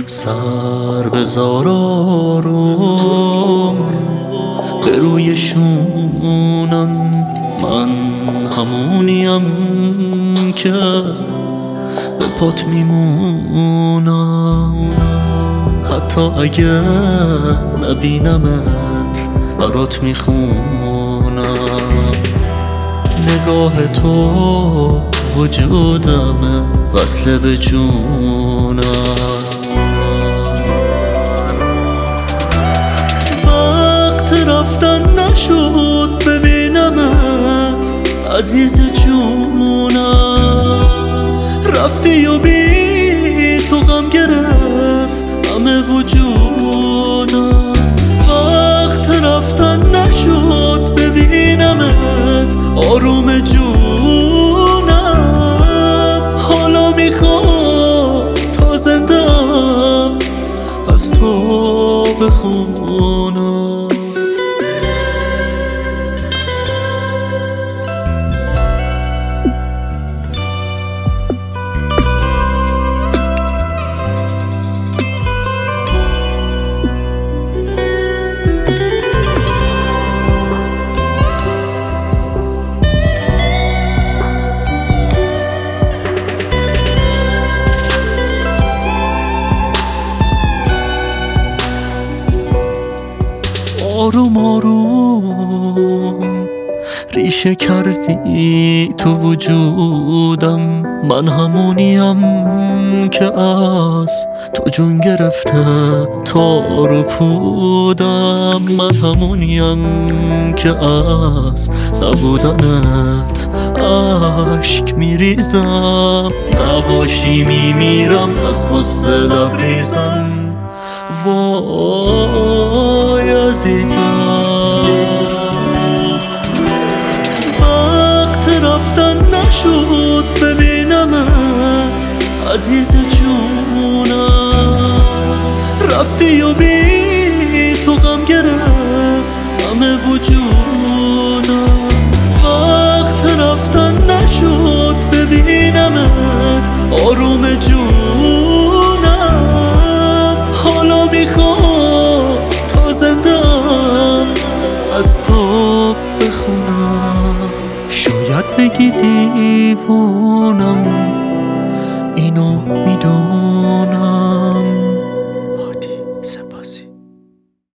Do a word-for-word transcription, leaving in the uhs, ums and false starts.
سر بذار آروم به روی شونم، من همونیم که به پات میمونم. حتی اگه نبینمت برات میخونم. نگاه تو وجودمه، وصله به جونم. وقت رفتن نشد ببینمت عزیز جونم. رفتی و بی تو غم گرفت همه وجودم. وقت رفتن نشد ببینمت آروم جونم. حالا میخوام تا زندم از تو بخونم. آروم آروم ریشه کردی تو وجودم. من همونیم که از تو جون گرفته تار و پودم. من همونیم که از نبودنت عشق میریزم. نباشی میمیرم از غصه لبریزم. وای عزیزم، وقت رفتن نشد ببینمت عزیز جونم. رفتی و بی تو غم گرفت همه وجودم. وقت رفتن نشد ببینمت آروم جونم. حالا میخوام تا زندم از تو بخونم. شاید بگی دیوونه